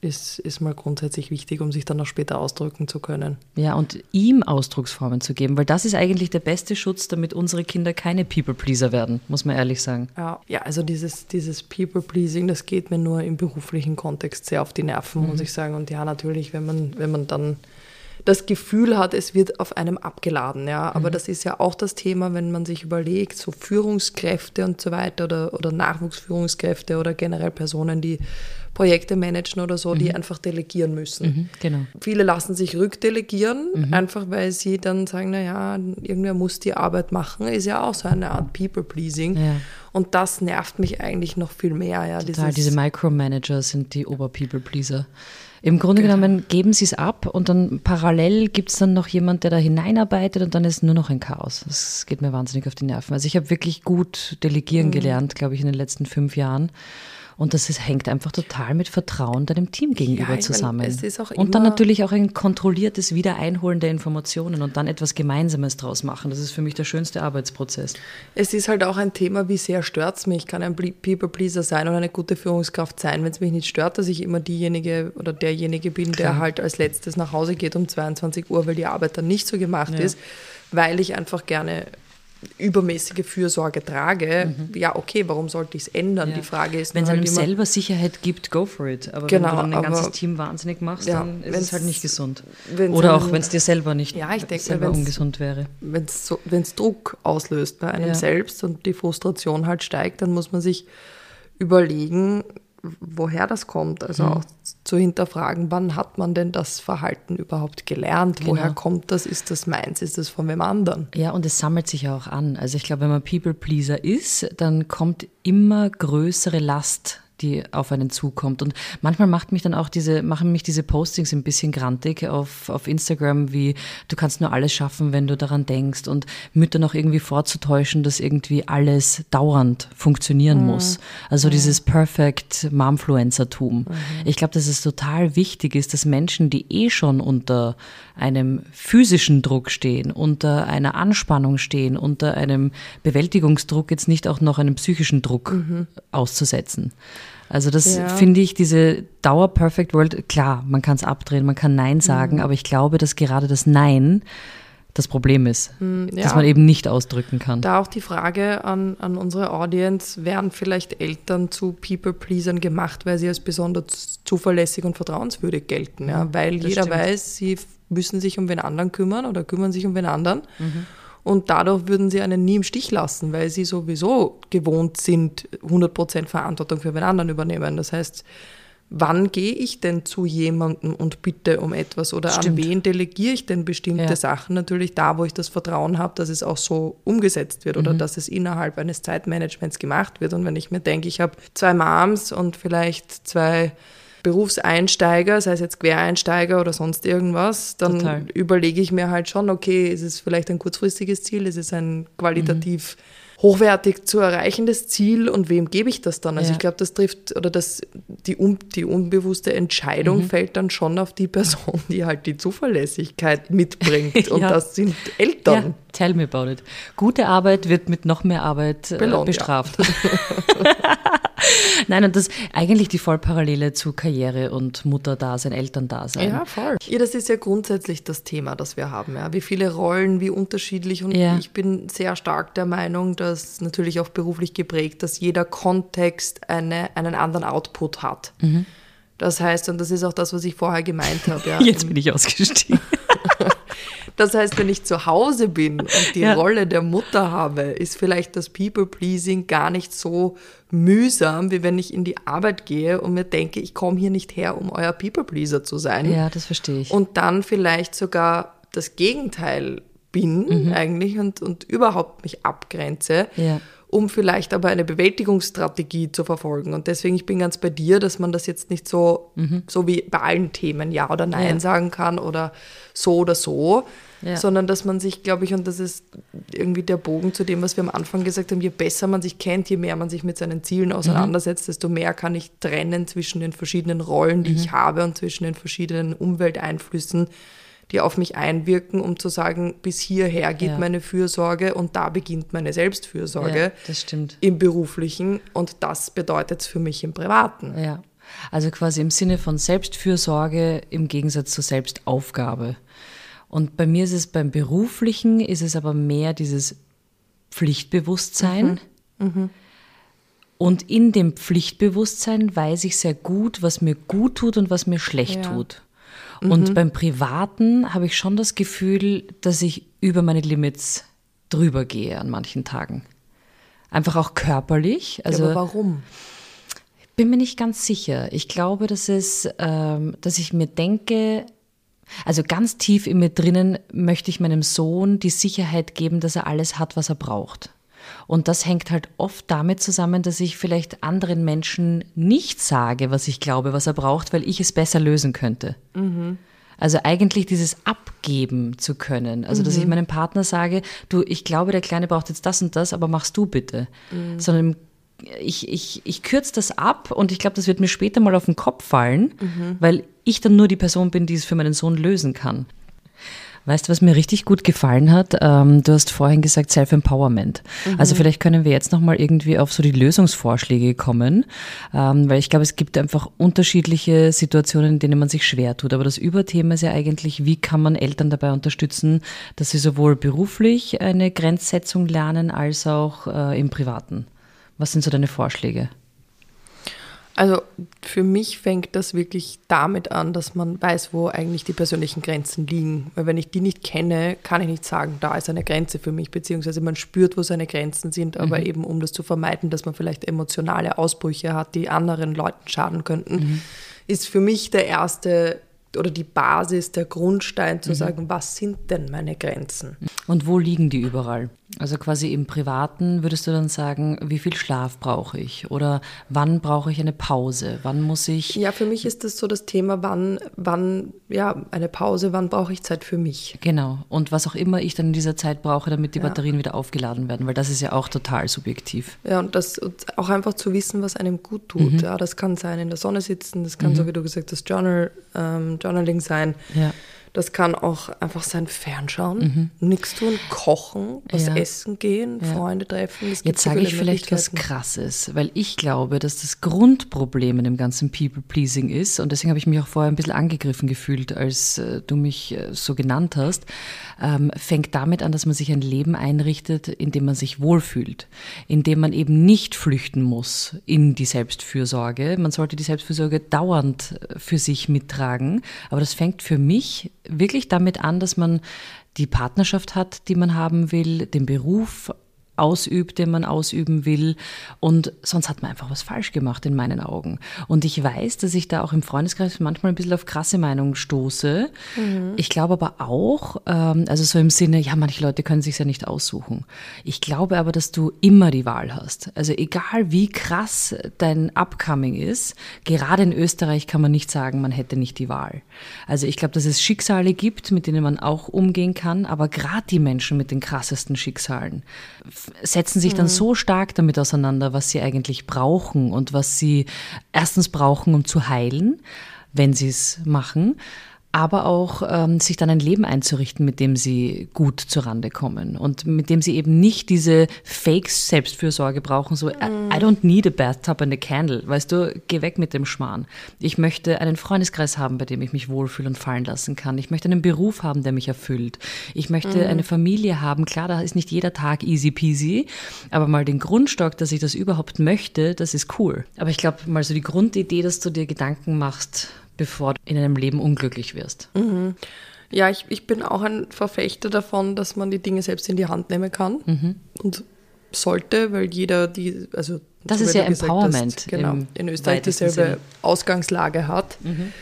ist mal grundsätzlich wichtig, um sich dann auch später ausdrücken zu können. Ja, und ihm Ausdrucksformen zu geben, weil das ist eigentlich der beste Schutz, damit unsere Kinder keine People-Pleaser werden, muss man ehrlich sagen. Ja, also dieses People-Pleasing, das geht mir nur im beruflichen Kontext sehr auf die Nerven, muss ich sagen. Und ja, natürlich, wenn man dann das Gefühl hat, es wird auf einem abgeladen, ja. Aber das ist ja auch das Thema, wenn man sich überlegt, so Führungskräfte und so weiter oder Nachwuchsführungskräfte oder generell Personen, die Projekte managen oder so, die einfach delegieren müssen. Genau. Viele lassen sich rückdelegieren, einfach weil sie dann sagen, naja, irgendwer muss die Arbeit machen, ist ja auch so eine Art People-Pleasing. Ja. Und das nervt mich eigentlich noch viel mehr. Ja, Total, diese Micromanager sind die Ober-People-Pleaser. Im Grunde genommen geben sie es ab und dann parallel gibt es dann noch jemand, der da hineinarbeitet und dann ist nur noch ein Chaos. Das geht mir wahnsinnig auf die Nerven. Also ich habe wirklich gut delegieren gelernt, glaube ich, in den letzten 5 Jahren. Und hängt einfach total mit Vertrauen deinem Team gegenüber zusammen. Es ist auch und dann natürlich auch ein kontrolliertes Wiedereinholen der Informationen und dann etwas Gemeinsames draus machen. Das ist für mich der schönste Arbeitsprozess. Es ist halt auch ein Thema, wie sehr stört es mich. Ich kann ein People-Pleaser sein oder eine gute Führungskraft sein, wenn es mich nicht stört, dass ich immer diejenige oder derjenige bin, der halt als letztes nach Hause geht um 22 Uhr, weil die Arbeit dann nicht so gemacht ist, weil ich einfach gerne übermäßige Fürsorge trage, ja okay, warum sollte ich es ändern? Ja. Die Frage ist, wenn es halt einem selber Sicherheit gibt, go for it. Aber genau, wenn du dann ein ganzes Team wahnsinnig machst, dann ist es halt nicht gesund. Oder auch wenn es dir selber nicht selber ungesund wäre. Wenn es Druck auslöst bei einem selbst und die Frustration halt steigt, dann muss man sich überlegen, woher das kommt. Also auch zu hinterfragen, wann hat man denn das Verhalten überhaupt gelernt? Genau. Woher kommt das? Ist das meins? Ist das von wem anderen? Ja, und es sammelt sich auch an. Also ich glaube, wenn man People-Pleaser ist, dann kommt immer größere Last, die auf einen zukommt. Und manchmal machen mich diese Postings ein bisschen grantig auf Instagram, wie du kannst nur alles schaffen, wenn du daran denkst und Müttern auch irgendwie vorzutäuschen, dass irgendwie alles dauernd funktionieren muss. Also dieses Perfect Momfluencertum. Ich glaube, dass es total wichtig ist, dass Menschen, die schon unter einem physischen Druck stehen, unter einer Anspannung stehen, unter einem Bewältigungsdruck, jetzt nicht auch noch einen psychischen Druck auszusetzen. Also das finde ich, diese Dauer-Perfect World, klar, man kann es abdrehen, man kann Nein sagen, aber ich glaube, dass gerade das Nein das Problem ist, dass man eben nicht ausdrücken kann. Da auch die Frage an unsere Audience, werden vielleicht Eltern zu People-Pleasern gemacht, weil sie als besonders zuverlässig und vertrauenswürdig gelten, ja? Weil das jeder weiß, sie müssen sich um wen anderen kümmern oder kümmern sich um wen anderen. Und dadurch würden sie einen nie im Stich lassen, weil sie sowieso gewohnt sind, 100% Verantwortung für wen anderen übernehmen. Das heißt, wann gehe ich denn zu jemandem und bitte um etwas oder an wen delegiere ich denn bestimmte Sachen? Natürlich da, wo ich das Vertrauen habe, dass es auch so umgesetzt wird oder dass es innerhalb eines Zeitmanagements gemacht wird. Und wenn ich mir denke, ich habe 2 Moms und vielleicht 2 Berufseinsteiger, sei es jetzt Quereinsteiger oder sonst irgendwas, dann überlege ich mir halt schon, okay, ist es vielleicht ein kurzfristiges Ziel, ist es ein qualitativ hochwertig zu erreichendes Ziel und wem gebe ich das dann? Also ich glaube, das trifft, oder die unbewusste Entscheidung fällt dann schon auf die Person, die halt die Zuverlässigkeit mitbringt und das sind Eltern. Ja, tell me about it. Gute Arbeit wird mit noch mehr Arbeit bestraft. Nein, und das eigentlich die Vollparallele zu Karriere und Mutterdasein, Elterndasein. Ja, voll. Ja, das ist ja grundsätzlich das Thema, das wir haben. Ja. Wie viele Rollen, wie unterschiedlich. Und ich bin sehr stark der Meinung, dass natürlich auch beruflich geprägt, dass jeder Kontext einen anderen Output hat. Das heißt, und das ist auch das, was ich vorher gemeint habe. Ja, jetzt bin ich ausgestiegen. Das heißt, wenn ich zu Hause bin und die Rolle der Mutter habe, ist vielleicht das People-Pleasing gar nicht so mühsam, wie wenn ich in die Arbeit gehe und mir denke, ich komme hier nicht her, um euer People-Pleaser zu sein. Ja, das verstehe ich. Und dann vielleicht sogar das Gegenteil bin eigentlich und überhaupt mich abgrenze, um vielleicht aber eine Bewältigungsstrategie zu verfolgen. Und deswegen, ich bin ganz bei dir, dass man das jetzt nicht so wie bei allen Themen Ja oder Nein sagen kann oder so, sondern dass man sich, glaube ich, und das ist irgendwie der Bogen zu dem, was wir am Anfang gesagt haben, je besser man sich kennt, je mehr man sich mit seinen Zielen auseinandersetzt, desto mehr kann ich trennen zwischen den verschiedenen Rollen, die ich habe und zwischen den verschiedenen Umwelteinflüssen, die auf mich einwirken, um zu sagen, bis hierher geht meine Fürsorge und da beginnt meine Selbstfürsorge das stimmt. im Beruflichen und das bedeutet es für mich im Privaten. Ja. Also quasi im Sinne von Selbstfürsorge im Gegensatz zur Selbstaufgabe. Und bei mir ist es beim Beruflichen, ist es aber mehr dieses Pflichtbewusstsein. Und in dem Pflichtbewusstsein weiß ich sehr gut, was mir gut tut und was mir schlecht tut. Und beim Privaten habe ich schon das Gefühl, dass ich über meine Limits drüber gehe an manchen Tagen. Einfach auch körperlich. Also, aber warum? Bin mir nicht ganz sicher. Ich glaube, dass ich mir denke, also ganz tief in mir drinnen möchte ich meinem Sohn die Sicherheit geben, dass er alles hat, was er braucht. Und das hängt halt oft damit zusammen, dass ich vielleicht anderen Menschen nicht sage, was ich glaube, was er braucht, weil ich es besser lösen könnte. Also eigentlich dieses Abgeben zu können. Also dass ich meinem Partner sage, du, ich glaube, der Kleine braucht jetzt das und das, aber machst du bitte. Sondern ich kürze das ab und ich glaube, das wird mir später mal auf den Kopf fallen, weil ich dann nur die Person bin, die es für meinen Sohn lösen kann. Weißt du, was mir richtig gut gefallen hat? Du hast vorhin gesagt Self-Empowerment. Also vielleicht können wir jetzt nochmal irgendwie auf so die Lösungsvorschläge kommen, weil ich glaube, es gibt einfach unterschiedliche Situationen, in denen man sich schwer tut. Aber das Überthema ist ja eigentlich, wie kann man Eltern dabei unterstützen, dass sie sowohl beruflich eine Grenzsetzung lernen, als auch im Privaten. Was sind so deine Vorschläge? Also für mich fängt das wirklich damit an, dass man weiß, wo eigentlich die persönlichen Grenzen liegen. Weil wenn ich die nicht kenne, kann ich nicht sagen, da ist eine Grenze für mich, beziehungsweise man spürt, wo seine Grenzen sind, aber eben um das zu vermeiden, dass man vielleicht emotionale Ausbrüche hat, die anderen Leuten schaden könnten, ist für mich der erste oder die Basis, der Grundstein zu sagen, was sind denn meine Grenzen? Und wo liegen die überall? Also quasi im Privaten würdest du dann sagen, wie viel Schlaf brauche ich? Oder wann brauche ich eine Pause? Wann muss ich... Ja, für mich ist das so das Thema, wann eine Pause, wann brauche ich Zeit für mich? Genau. Und was auch immer ich dann in dieser Zeit brauche, damit die Batterien wieder aufgeladen werden, weil das ist ja auch total subjektiv. Ja, und auch einfach zu wissen, was einem gut tut. Ja, das kann sein, in der Sonne sitzen, das kann, so wie du gesagt hast, Journaling sein. Ja. Das kann auch einfach sein Fernschauen, nichts tun, kochen, was essen gehen, Freunde treffen. Jetzt sage ich vielleicht was Krasses, weil ich glaube, dass das Grundproblem in dem ganzen People-Pleasing ist, und deswegen habe ich mich auch vorher ein bisschen angegriffen gefühlt, als du mich so genannt hast, fängt damit an, dass man sich ein Leben einrichtet, in dem man sich wohlfühlt, in dem man eben nicht flüchten muss in die Selbstfürsorge. Man sollte die Selbstfürsorge dauernd für sich mittragen, aber das fängt für mich wirklich damit an, dass man die Partnerschaft hat, die man haben will, den Beruf ausübt, den man ausüben will, und sonst hat man einfach was falsch gemacht in meinen Augen. Und ich weiß, dass ich da auch im Freundeskreis manchmal ein bisschen auf krasse Meinungen stoße. Ich glaube aber auch, also so im Sinne, ja, manche Leute können sich ja nicht aussuchen. Ich glaube aber, dass du immer die Wahl hast. Also egal wie krass dein Upcoming ist, gerade in Österreich kann man nicht sagen, man hätte nicht die Wahl. Also ich glaube, dass es Schicksale gibt, mit denen man auch umgehen kann, aber gerade die Menschen mit den krassesten Schicksalen setzen sich dann so stark damit auseinander, was sie eigentlich brauchen und was sie erstens brauchen, um zu heilen, wenn sie es machen, aber auch sich dann ein Leben einzurichten, mit dem sie gut zurande kommen und mit dem sie eben nicht diese Fake-Selbstfürsorge brauchen, so I don't need a bathtub and a candle, weißt du, geh weg mit dem Schmarrn. Ich möchte einen Freundeskreis haben, bei dem ich mich wohlfühle und fallen lassen kann. Ich möchte einen Beruf haben, der mich erfüllt. Ich möchte eine Familie haben. Klar, da ist nicht jeder Tag easy peasy, aber mal den Grundstock, dass ich das überhaupt möchte, das ist cool. Aber ich glaube, mal so die Grundidee, dass du dir Gedanken machst, bevor du in einem Leben unglücklich wirst. Ja, ich bin auch ein Verfechter davon, dass man die Dinge selbst in die Hand nehmen kann und sollte, weil jeder das so ist ja Empowerment. Hast, genau, in Österreich dieselbe Ausgangslage hat.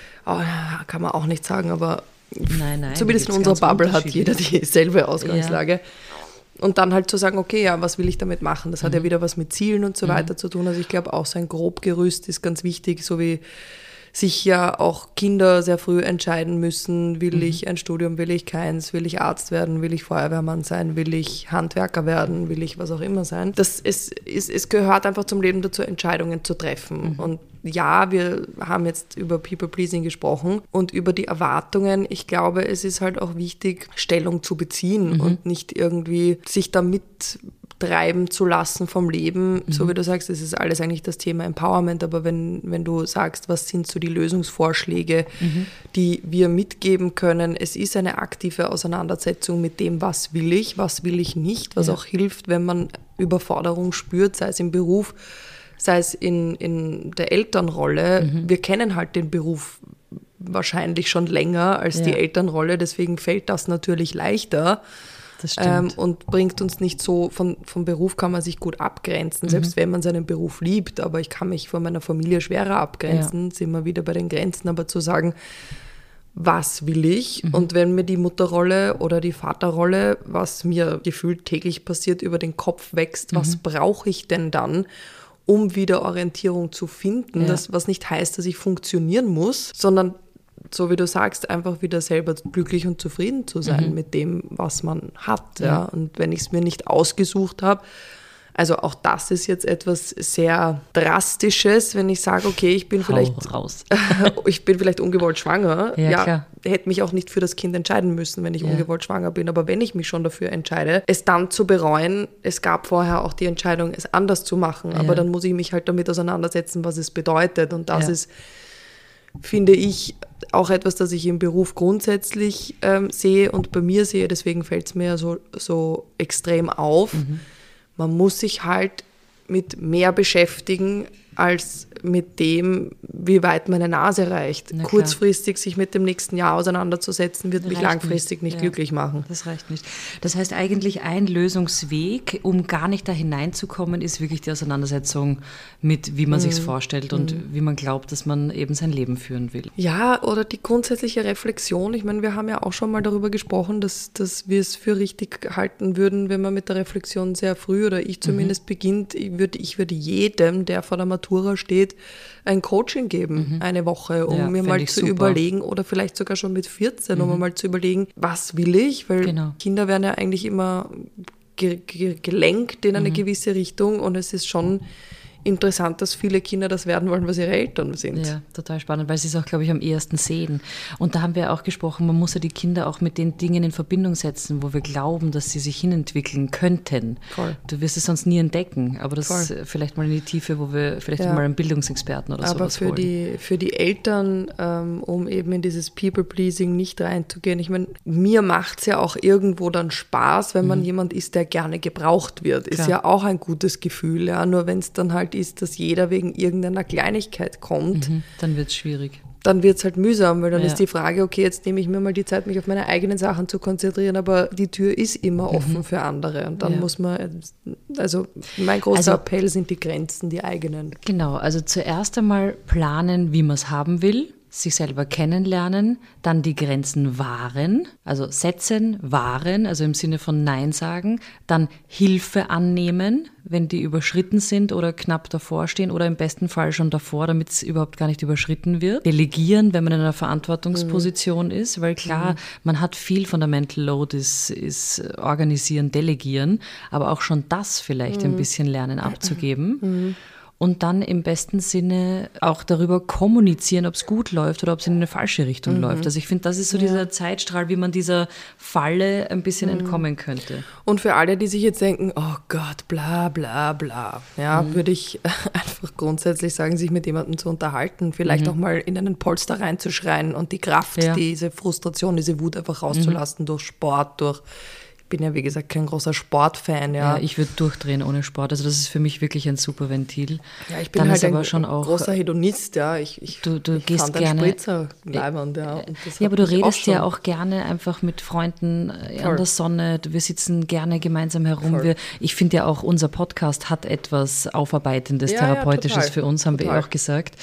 Kann man auch nicht sagen, aber nein, zumindest in unserer Bubble hat jeder dieselbe Ausgangslage. Ja. Und dann halt zu sagen, okay, ja, was will ich damit machen? Das hat ja wieder was mit Zielen und so weiter zu tun. Also ich glaube auch, so ein Grobgerüst ist ganz wichtig, so wie sich ja auch Kinder sehr früh entscheiden müssen, will ich ein Studium, will ich keins, will ich Arzt werden, will ich Feuerwehrmann sein, will ich Handwerker werden, will ich was auch immer sein. Es gehört einfach zum Leben dazu, Entscheidungen zu treffen. Und ja, wir haben jetzt über People-Pleasing gesprochen und über die Erwartungen. Ich glaube, es ist halt auch wichtig, Stellung zu beziehen und nicht irgendwie sich damit treiben zu lassen vom Leben. So wie du sagst, das ist alles eigentlich das Thema Empowerment, aber wenn du sagst, was sind so die Lösungsvorschläge, die wir mitgeben können, es ist eine aktive Auseinandersetzung mit dem, was will ich nicht, was auch hilft, wenn man Überforderung spürt, sei es im Beruf, sei es in der Elternrolle. Wir kennen halt den Beruf wahrscheinlich schon länger als die Elternrolle, deswegen fällt das natürlich leichter. Das stimmt. Und bringt uns nicht so, vom Beruf kann man sich gut abgrenzen, selbst wenn man seinen Beruf liebt, aber ich kann mich von meiner Familie schwerer abgrenzen, sind wir wieder bei den Grenzen, aber zu sagen, was will ich? Und wenn mir die Mutterrolle oder die Vaterrolle, was mir gefühlt täglich passiert, über den Kopf wächst, was brauche ich denn dann, um wieder Orientierung zu finden, was nicht heißt, dass ich funktionieren muss, sondern so wie du sagst, einfach wieder selber glücklich und zufrieden zu sein mit dem, was man hat. Ja. Und wenn ich es mir nicht ausgesucht habe, also auch das ist jetzt etwas sehr Drastisches, wenn ich sage, okay, ich bin vielleicht ungewollt schwanger. Klar. Hätte mich auch nicht für das Kind entscheiden müssen, wenn ich ungewollt schwanger bin. Aber wenn ich mich schon dafür entscheide, es dann zu bereuen, es gab vorher auch die Entscheidung, es anders zu machen. Aber dann muss ich mich halt damit auseinandersetzen, was es bedeutet. Und das ist, finde ich, auch etwas, das ich im Beruf grundsätzlich sehe und bei mir sehe. Deswegen fällt es mir so extrem auf. Man muss sich halt mit mehr beschäftigen, als mit dem, wie weit meine Nase reicht. Kurzfristig sich mit dem nächsten Jahr auseinanderzusetzen, wird mich langfristig nicht glücklich machen. Das reicht nicht. Das heißt eigentlich, ein Lösungsweg, um gar nicht da hineinzukommen, ist wirklich die Auseinandersetzung mit, wie man sich's vorstellt und wie man glaubt, dass man eben sein Leben führen will. Ja, oder die grundsätzliche Reflexion. Ich meine, wir haben ja auch schon mal darüber gesprochen, dass wir es für richtig halten würden, wenn man mit der Reflexion sehr früh, oder ich zumindest beginnt. Ich würde jedem, der vor der Matura steht, ein Coaching geben, eine Woche, um mir mal zu überlegen, oder vielleicht sogar schon mit 14, um mal zu überlegen, was will ich, weil Kinder werden ja eigentlich immer gelenkt in eine gewisse Richtung, und es ist schon interessant, dass viele Kinder das werden wollen, was ihre Eltern sind. Ja, total spannend, weil sie es auch, glaube ich, am ehesten sehen. Und da haben wir auch gesprochen, man muss ja die Kinder auch mit den Dingen in Verbindung setzen, wo wir glauben, dass sie sich hinentwickeln könnten. Voll. Du wirst es sonst nie entdecken, aber das ist vielleicht mal in die Tiefe, wo wir vielleicht mal einen Bildungsexperten oder sowas holen. Aber für die Eltern, um eben in dieses People-Pleasing nicht reinzugehen, ich meine, mir macht es ja auch irgendwo dann Spaß, wenn man jemand ist, der gerne gebraucht wird. Ist ja auch ein gutes Gefühl, ja. Nur wenn es dann halt ist, dass jeder wegen irgendeiner Kleinigkeit kommt, dann wird es schwierig. Dann wird es halt mühsam, weil dann ist die Frage, okay, jetzt nehme ich mir mal die Zeit, mich auf meine eigenen Sachen zu konzentrieren, aber die Tür ist immer offen für andere, und dann muss man, also mein großer Appell sind die Grenzen, die eigenen. Genau, also zuerst einmal planen, wie man es haben will, sich selber kennenlernen, dann die Grenzen wahren, also setzen, wahren, also im Sinne von Nein sagen, dann Hilfe annehmen, wenn die überschritten sind oder knapp davor stehen oder im besten Fall schon davor, damit es überhaupt gar nicht überschritten wird. Delegieren, wenn man in einer Verantwortungsposition ist, weil klar, man hat viel von der Mental Load, ist organisieren, delegieren, aber auch schon das vielleicht ein bisschen lernen abzugeben. Und dann im besten Sinne auch darüber kommunizieren, ob es gut läuft oder ob es in eine falsche Richtung läuft. Also ich finde, das ist so dieser Zeitstrahl, wie man dieser Falle ein bisschen entkommen könnte. Und für alle, die sich jetzt denken, oh Gott, bla bla bla, würde ich einfach grundsätzlich sagen, sich mit jemandem zu unterhalten, vielleicht auch mal in einen Polster reinzuschreien und die Kraft, diese Frustration, diese Wut einfach rauszulassen durch Sport, Ich bin ja, wie gesagt, kein großer Sportfan. Ja, ich würde durchdrehen ohne Sport. Also das ist für mich wirklich ein super Ventil. Ja, ich bin dann halt ein aber schon auch großer Hedonist. Ja. Ich gehst fand gerne. Spritzer leibend, und das aber du redest ja auch gerne einfach mit Freunden an der Sonne. Wir sitzen gerne gemeinsam herum. Ich finde ja auch, unser Podcast hat etwas Aufarbeitendes, Therapeutisches für uns, haben wir auch gesagt.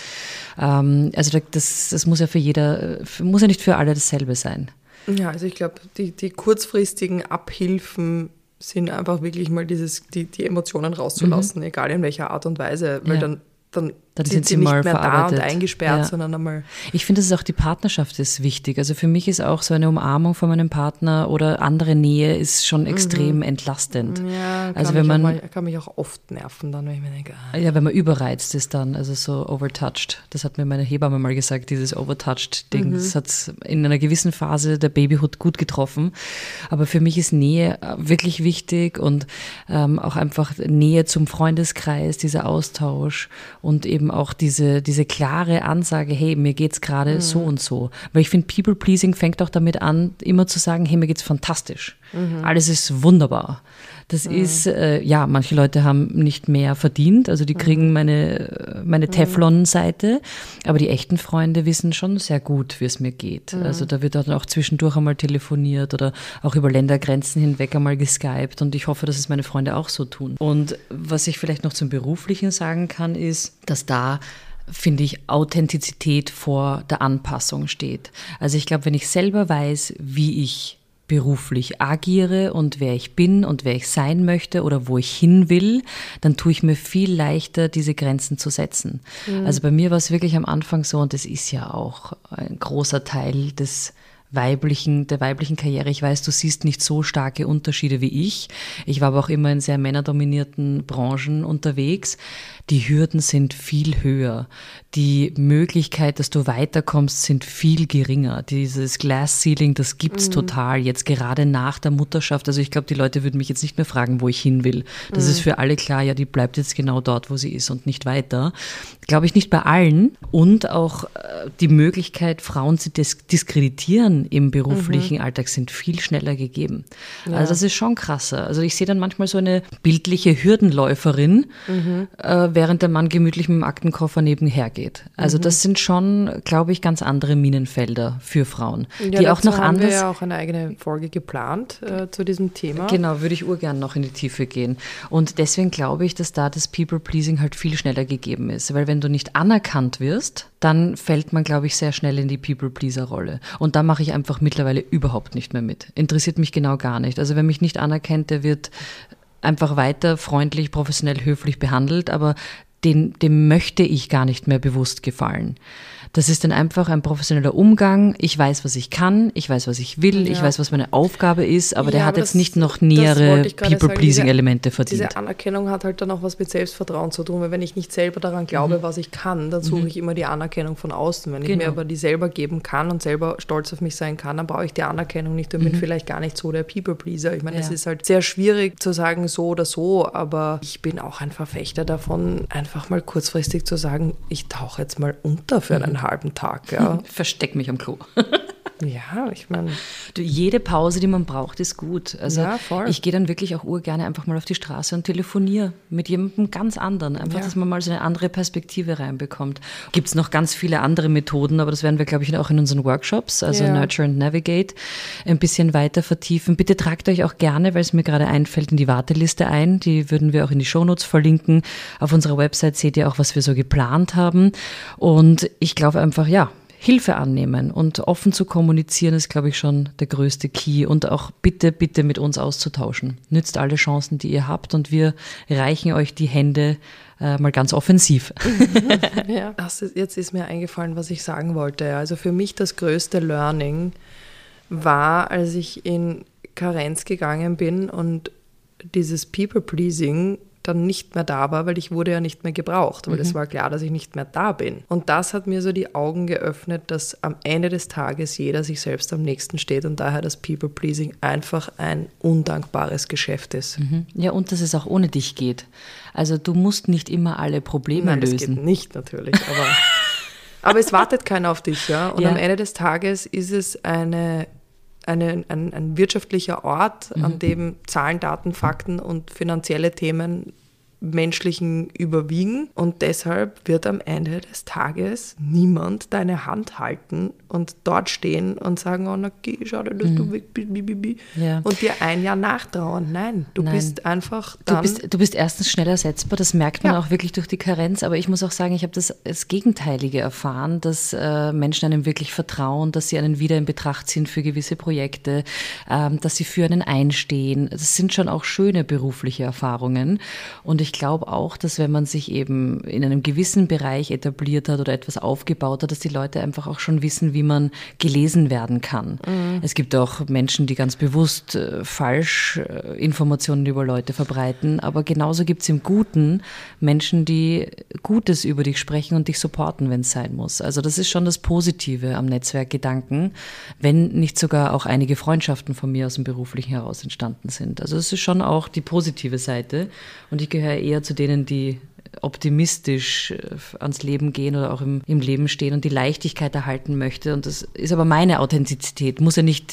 Also das muss ja muss ja nicht für alle dasselbe sein. Ja, also ich glaube, die kurzfristigen Abhilfen sind einfach wirklich mal die Emotionen rauszulassen, egal in welcher Art und Weise, weil dann Dann sind sie mal nicht mehr verarbeitet. da und eingesperrt, sondern einmal. Ich finde, auch die Partnerschaft ist wichtig. Also für mich ist auch so eine Umarmung von meinem Partner oder andere Nähe ist schon extrem entlastend. Ja, also kann mich auch oft nerven dann, wenn ich mir denke. Ja, wenn man überreizt ist dann, also so overtouched. Das hat mir meine Hebamme mal gesagt, dieses overtouched-Ding. Das hat in einer gewissen Phase der Babyhood gut getroffen. Aber für mich ist Nähe wirklich wichtig und auch einfach Nähe zum Freundeskreis, dieser Austausch und eben auch diese klare Ansage, hey, mir geht's gerade so und so. Weil ich finde, People-Pleasing fängt auch damit an, immer zu sagen, hey, mir geht's fantastisch. Alles ist wunderbar. Das ist, manche Leute haben nicht mehr verdient, also die kriegen meine Teflon-Seite, aber die echten Freunde wissen schon sehr gut, wie es mir geht. Also da wird dann auch zwischendurch einmal telefoniert oder auch über Ländergrenzen hinweg einmal geskypt und ich hoffe, dass es meine Freunde auch so tun. Und was ich vielleicht noch zum Beruflichen sagen kann, ist, dass da finde ich, Authentizität vor der Anpassung steht. Also ich glaube, wenn ich selber weiß, wie ich beruflich agiere und wer ich bin und wer ich sein möchte oder wo ich hin will, dann tue ich mir viel leichter, diese Grenzen zu setzen. Also bei mir war es wirklich am Anfang so, und das ist ja auch ein großer Teil der weiblichen Karriere. Ich weiß, du siehst nicht so starke Unterschiede wie ich. Ich war aber auch immer in sehr männerdominierten Branchen unterwegs. Die Hürden sind viel höher. Die Möglichkeit, dass du weiterkommst, sind viel geringer. Dieses Glass Ceiling, das gibt's total, jetzt gerade nach der Mutterschaft. Also ich glaube, die Leute würden mich jetzt nicht mehr fragen, wo ich hin will. Das ist für alle klar, ja, die bleibt jetzt genau dort, wo sie ist und nicht weiter. Glaube ich nicht bei allen. Und auch die Möglichkeit, Frauen zu diskreditieren im beruflichen Alltag sind viel schneller gegeben. Ja. Also das ist schon krasser. Also ich sehe dann manchmal so eine bildliche Hürdenläuferin, während der Mann gemütlich mit dem Aktenkoffer nebenher geht. Also das sind schon, glaube ich, ganz andere Minenfelder für Frauen. Ja, die auch noch anders. Wir ja auch eine eigene Folge geplant zu diesem Thema. Genau, würde ich urgern noch in die Tiefe gehen. Und deswegen glaube ich, dass da das People-Pleasing halt viel schneller gegeben ist. Weil wenn du nicht anerkannt wirst, dann fällt man, glaube ich, sehr schnell in die People-Pleaser-Rolle. Und da mache ich einfach mittlerweile überhaupt nicht mehr mit. Interessiert mich genau gar nicht. Also wer mich nicht anerkennt, der wird einfach weiter freundlich, professionell, höflich behandelt, aber dem möchte ich gar nicht mehr bewusst gefallen. Das ist dann einfach ein professioneller Umgang. Ich weiß, was ich kann, ich weiß, was ich will, ich weiß, was meine Aufgabe ist, aber der hat jetzt nicht noch nähere People-Pleasing-Elemente verdient. Diese Anerkennung hat halt dann auch was mit Selbstvertrauen zu tun, weil wenn ich nicht selber daran glaube, was ich kann, dann suche ich immer die Anerkennung von außen. Wenn ich mir aber die selber geben kann und selber stolz auf mich sein kann, dann brauche ich die Anerkennung nicht und bin vielleicht gar nicht so der People-Pleaser. Ich meine, es ist halt sehr schwierig zu sagen, so oder so, aber ich bin auch ein Verfechter davon, einfach mal kurzfristig zu sagen, ich tauche jetzt mal unter für einen halben Tag. Ja. Versteck mich am Klo. Ja, ich meine. Jede Pause, die man braucht, ist gut. Also ja, voll. Ich gehe dann wirklich auch urgerne einfach mal auf die Straße und telefoniere mit jemandem ganz anderen. Einfach, dass man mal so eine andere Perspektive reinbekommt. Gibt es noch ganz viele andere Methoden, aber das werden wir, glaube ich, auch in unseren Workshops, also Nurture and Navigate, ein bisschen weiter vertiefen. Bitte tragt euch auch gerne, weil es mir gerade einfällt, in die Warteliste ein. Die würden wir auch in die Shownotes verlinken. Auf unserer Website seht ihr auch, was wir so geplant haben. Und ich glaube einfach, Hilfe annehmen und offen zu kommunizieren ist, glaube ich, schon der größte Key. Und auch bitte, bitte mit uns auszutauschen. Nützt alle Chancen, die ihr habt und wir reichen euch die Hände mal ganz offensiv. Ja, jetzt ist mir eingefallen, was ich sagen wollte. Also für mich das größte Learning war, als ich in Karenz gegangen bin und dieses People-Pleasing dann nicht mehr da war, weil ich wurde ja nicht mehr gebraucht, weil es war klar, dass ich nicht mehr da bin. Und das hat mir so die Augen geöffnet, dass am Ende des Tages jeder sich selbst am nächsten steht und daher das People-Pleasing einfach ein undankbares Geschäft ist. Ja, und dass es auch ohne dich geht. Also du musst nicht immer alle Probleme lösen. Das geht nicht natürlich, aber es wartet keiner auf dich. Ja? Und am Ende des Tages ist es ein wirtschaftlicher Ort, an dem Zahlen, Daten, Fakten und finanzielle Themen menschlichen überwiegen. Und deshalb wird am Ende des Tages niemand deine Hand halten und dort stehen und sagen, oh, na, schade, dass du weg bist, und dir ein Jahr nachtrauern. Nein, du bist einfach dann... Du bist erstens schnell ersetzbar, das merkt man auch wirklich durch die Karenz, aber ich muss auch sagen, ich habe das Gegenteilige erfahren, dass Menschen einem wirklich vertrauen, dass sie einen wieder in Betracht ziehen für gewisse Projekte, dass sie für einen einstehen. Das sind schon auch schöne berufliche Erfahrungen und ich ich glaube auch, dass wenn man sich eben in einem gewissen Bereich etabliert hat oder etwas aufgebaut hat, dass die Leute einfach auch schon wissen, wie man gelesen werden kann. Es gibt auch Menschen, die ganz bewusst falsch Informationen über Leute verbreiten, aber genauso gibt es im Guten Menschen, die Gutes über dich sprechen und dich supporten, wenn es sein muss. Also das ist schon das Positive am Netzwerkgedanken, wenn nicht sogar auch einige Freundschaften von mir aus dem Beruflichen heraus entstanden sind. Also es ist schon auch die positive Seite und ich gehöre eher zu denen, die optimistisch ans Leben gehen oder auch im Leben stehen und die Leichtigkeit erhalten möchte. Und das ist aber meine Authentizität, muss ja nicht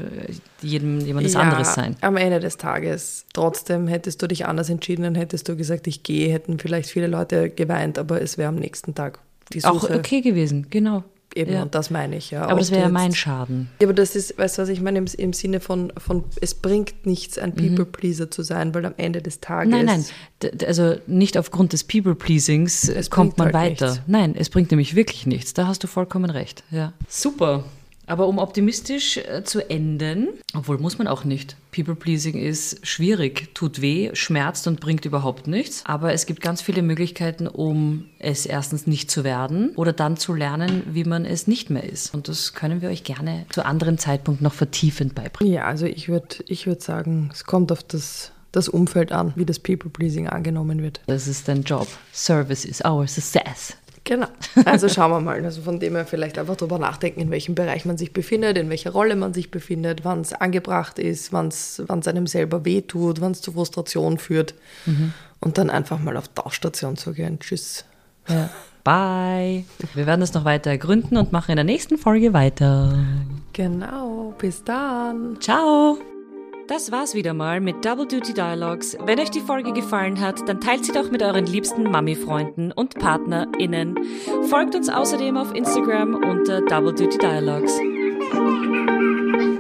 jemandes anderes sein. Am Ende des Tages, trotzdem hättest du dich anders entschieden, dann hättest du gesagt, ich gehe, hätten vielleicht viele Leute geweint, aber es wäre am nächsten Tag die Suche. Auch okay gewesen, genau. Eben, und das meine ich, ja. Aber das wäre ja mein Schaden. Ja, aber das ist, weißt du, was ich meine, im Sinne von es bringt nichts, ein People-Pleaser zu sein, weil am Ende des Tages... Nein, also nicht aufgrund des People-Pleasings kommt man halt weiter. Nichts. Nein, es bringt nämlich wirklich nichts. Da hast du vollkommen recht. Ja. Super. Aber um optimistisch zu enden, obwohl muss man auch nicht. People-Pleasing ist schwierig, tut weh, schmerzt und bringt überhaupt nichts. Aber es gibt ganz viele Möglichkeiten, um es erstens nicht zu werden oder dann zu lernen, wie man es nicht mehr ist. Und das können wir euch gerne zu anderen Zeitpunkten noch vertiefend beibringen. Ja, also ich würd sagen, es kommt auf das Umfeld an, wie das People-Pleasing angenommen wird. Das ist dein Job. Service is our success. Genau. Also schauen wir mal. Also von dem her vielleicht einfach drüber nachdenken, in welchem Bereich man sich befindet, in welcher Rolle man sich befindet, wann es angebracht ist, wann es einem selber wehtut, wann es zu Frustration führt. Und dann einfach mal auf Tauschstation zu gehen. Tschüss. Ja. Bye. Wir werden es noch weiter ergründen und machen in der nächsten Folge weiter. Genau. Bis dann. Ciao. Das war's wieder mal mit Double Duty Dialogues. Wenn euch die Folge gefallen hat, dann teilt sie doch mit euren liebsten Mami-Freunden und PartnerInnen. Folgt uns außerdem auf Instagram unter Double Duty Dialogues.